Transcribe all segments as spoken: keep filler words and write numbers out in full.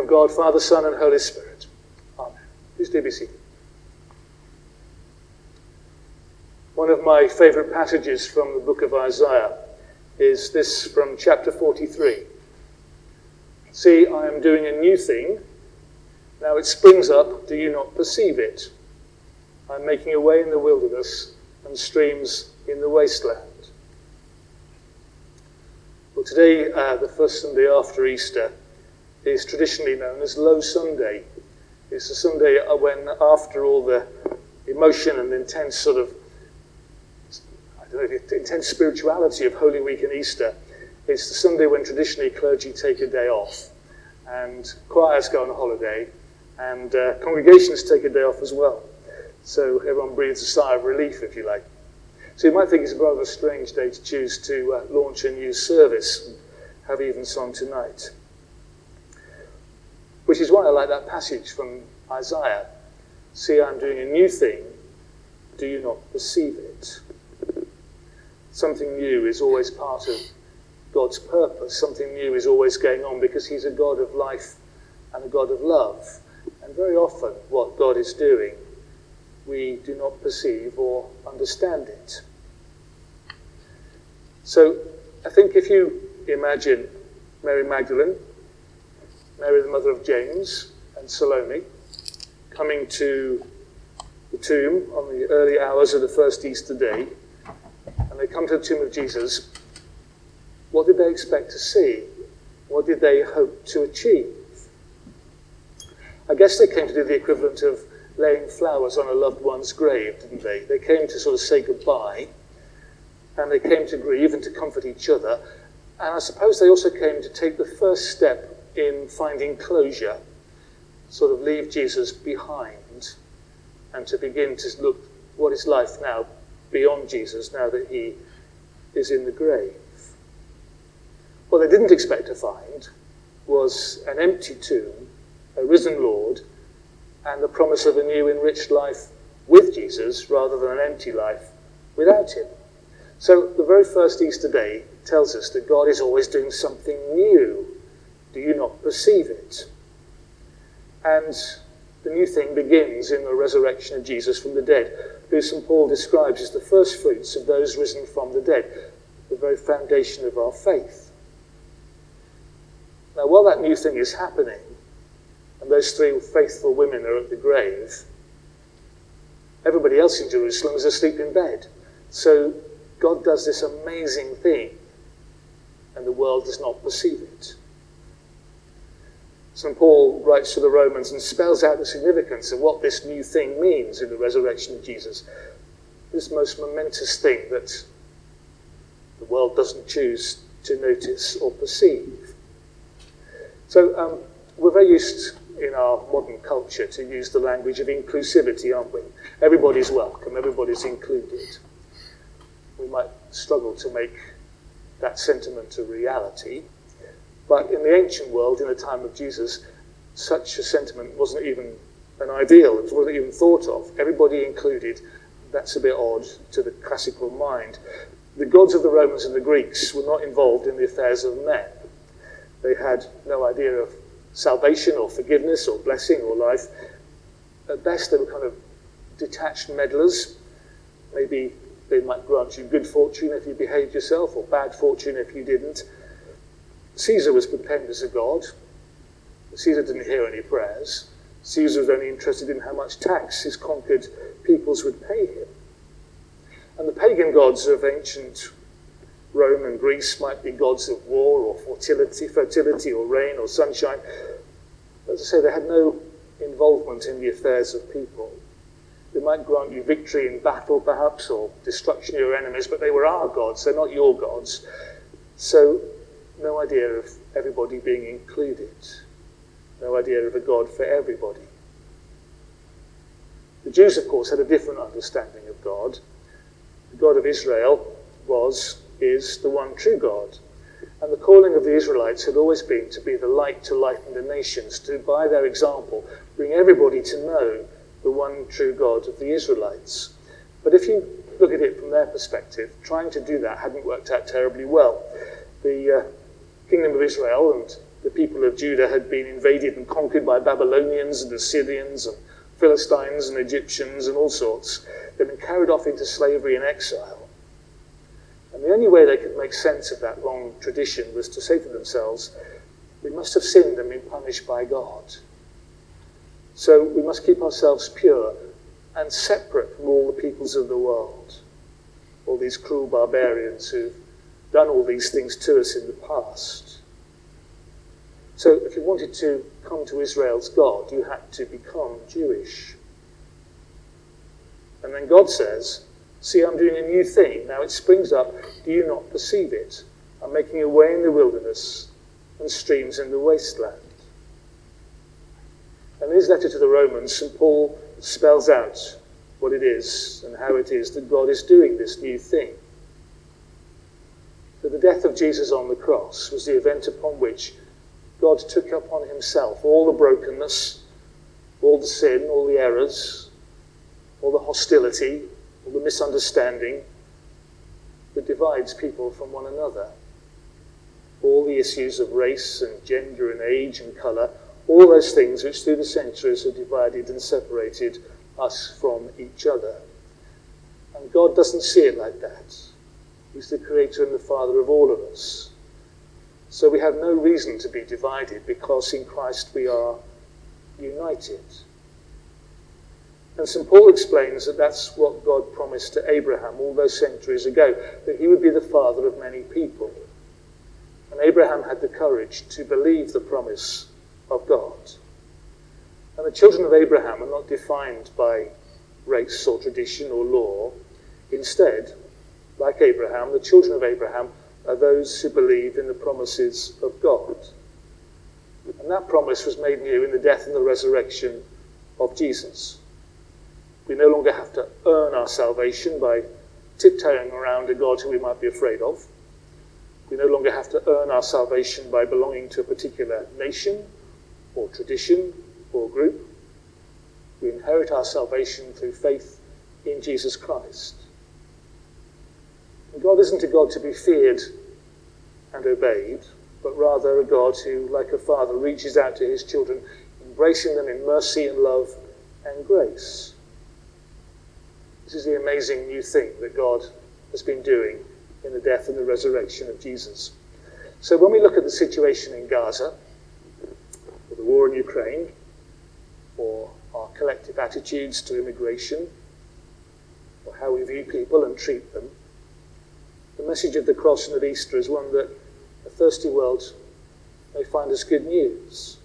of God, Father, Son, and Holy Spirit. Amen. Please do be seated. One of my favourite passages from the book of Isaiah is this from chapter forty-three. See, I am doing a new thing. Now it springs up. Do you not perceive it? I am making a way in the wilderness and streams in the wasteland. Well, today, uh, the first Sunday after Easter, is traditionally known as Low Sunday. It's the Sunday when, after all the emotion and intense sort of, I don't know, the intense spirituality of Holy Week and Easter, it's the Sunday when traditionally clergy take a day off, and choirs go on a holiday, and uh, congregations take a day off as well. So everyone breathes a sigh of relief, if you like. So you might think it's a rather strange day to choose to uh, launch a new service and have evensong tonight. Which is why I like that passage from Isaiah. See, I'm doing a new thing. Do you not perceive it? Something new is always part of God's purpose. Something new is always going on because he's a God of life and a God of love. And very often what God is doing, we do not perceive or understand it. So I think if you imagine Mary Magdalene, Mary the mother of James, and Salome coming to the tomb on the early hours of the first Easter day, and they come to the tomb of Jesus, what did they expect to see? What did they hope to achieve? I guess they came to do the equivalent of laying flowers on a loved one's grave, didn't they? They came to sort of say goodbye, and they came to grieve and to comfort each other, and I suppose they also came to take the first step in finding closure, sort of leave Jesus behind, and to begin to look what is life now beyond Jesus, now that he is in the grave. What they didn't expect to find was an empty tomb, a risen Lord, and the promise of a new enriched life with Jesus rather than an empty life without him. So the very first Easter day tells us that God is always doing something new. Do you not perceive it? And the new thing begins in the resurrection of Jesus from the dead, who Saint Paul describes as the first fruits of those risen from the dead, the very foundation of our faith. Now, while that new thing is happening, and those three faithful women are at the grave, everybody else in Jerusalem is asleep in bed. So God does this amazing thing, and the world does not perceive it. Saint Paul writes to the Romans and spells out the significance of what this new thing means in the resurrection of Jesus. This most momentous thing that the world doesn't choose to notice or perceive. So um, we're very used in our modern culture to use the language of inclusivity, aren't we? Everybody's welcome, everybody's included. We might struggle to make that sentiment a reality, but in the ancient world, in the time of Jesus, such a sentiment wasn't even an ideal, it wasn't even thought of. Everybody included, that's a bit odd to the classical mind. The gods of the Romans and the Greeks were not involved in the affairs of men. They had no idea of salvation or forgiveness or blessing or life. At best, they were kind of detached meddlers. Maybe they might grant you good fortune if you behaved yourself, or bad fortune if you didn't. Caesar was proclaimed as a god. Caesar didn't hear any prayers. Caesar was only interested in how much tax his conquered peoples would pay him. And the pagan gods of ancient Rome and Greece might be gods of war or fertility, fertility or rain or sunshine. As I say, they had no involvement in the affairs of people. They might grant you victory in battle, perhaps, or destruction of your enemies, but they were our gods, they're not your gods. So, no idea of everybody being included. No idea of a God for everybody. The Jews, of course, had a different understanding of God. The God of Israel was, is the one true God. And the calling of the Israelites had always been to be the light to lighten the nations, to, by their example, bring everybody to know the one true God of the Israelites. But if you look at it from their perspective, trying to do that hadn't worked out terribly well. The uh, kingdom of Israel and the people of Judah had been invaded and conquered by Babylonians and Assyrians and Philistines and Egyptians and all sorts. They'd been carried off into slavery and exile. And the only way they could make sense of that long tradition was to say to themselves, we must have sinned and been punished by God. So we must keep ourselves pure and separate from all the peoples of the world, all these cruel barbarians who've done all these things to us in the past. So if you wanted to come to Israel's God, you had to become Jewish. And then God says, see, I'm doing a new thing. Now it springs up. Do you not perceive it? I'm making a way in the wilderness and streams in the wasteland. And in his letter to the Romans, Saint Paul spells out what it is and how it is that God is doing this new thing. So the death of Jesus on the cross was the event upon which God took upon himself all the brokenness, all the sin, all the errors, all the hostility, all the misunderstanding that divides people from one another. All the issues of race and gender and age and colour, all those things which through the centuries have divided and separated us from each other. And God doesn't see it like that. He's the creator and the father of all of us. So we have no reason to be divided because in Christ we are united. And Saint Paul explains that that's what God promised to Abraham all those centuries ago, that he would be the father of many people. And Abraham had the courage to believe the promise of God. And the children of Abraham are not defined by race or tradition or law. Instead, like Abraham, the children of Abraham are those who believe in the promises of God. And that promise was made new in the death and the resurrection of Jesus. We no longer have to earn our salvation by tiptoeing around a God who we might be afraid of. We no longer have to earn our salvation by belonging to a particular nation or tradition or group. We inherit our salvation through faith in Jesus Christ. And God isn't a God to be feared and obeyed, but rather a God who, like a father, reaches out to his children, embracing them in mercy and love and grace. This is the amazing new thing that God has been doing in the death and the resurrection of Jesus. So when we look at the situation in Gaza, or the war in Ukraine, or our collective attitudes to immigration, or how we view people and treat them, the message of the cross and of Easter is one that a thirsty world may find as good news.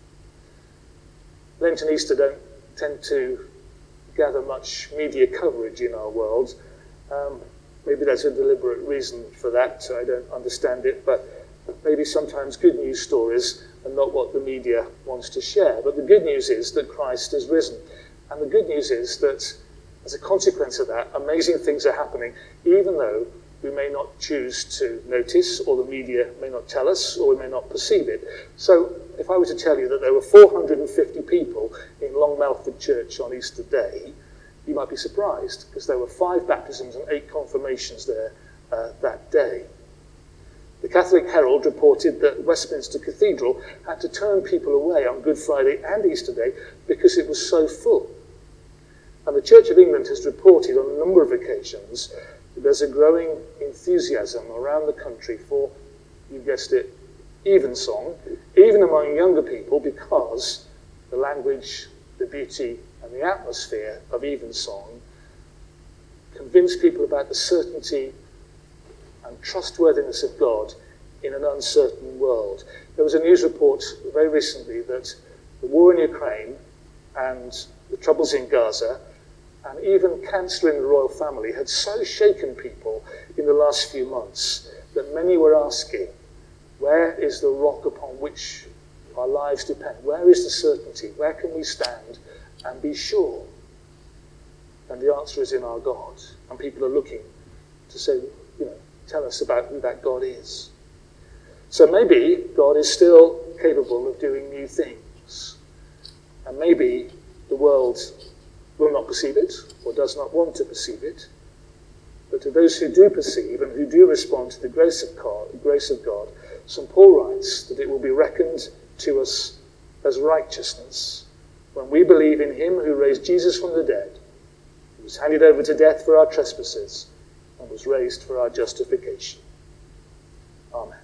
Lent and Easter don't tend to gather much media coverage in our world. Um, maybe there's a deliberate reason for that, I don't understand it, but maybe sometimes good news stories are not what the media wants to share. But the good news is that Christ is risen. And the good news is that as a consequence of that, amazing things are happening, even though we may not choose to notice, or the media may not tell us, or we may not perceive it. So if I were to tell you that there were four hundred fifty people in Long Melford Church on Easter Day, you might be surprised, because there were five baptisms and eight confirmations there uh, that day. The Catholic Herald reported that Westminster Cathedral had to turn people away on Good Friday and Easter Day because it was so full. And the Church of England has reported on a number of occasions that there's a growing enthusiasm around the country for, you guessed it, evensong, even among younger people, because the language, the beauty, and the atmosphere of evensong convince people about the certainty and trustworthiness of God in an uncertain world. There was a news report very recently that the war in Ukraine and the troubles in Gaza and even cancer in the royal family had so shaken people in the last few months that many were asking, where is the rock upon which our lives depend? Where is the certainty? Where can we stand and be sure? And the answer is in our God. And people are looking to say, you know, tell us about who that God is. So maybe God is still capable of doing new things. And maybe the world will not perceive it, or does not want to perceive it. But to those who do perceive and who do respond to the grace of God, the grace of God, Saint Paul writes that it will be reckoned to us as righteousness when we believe in him who raised Jesus from the dead, who was handed over to death for our trespasses, and was raised for our justification. Amen.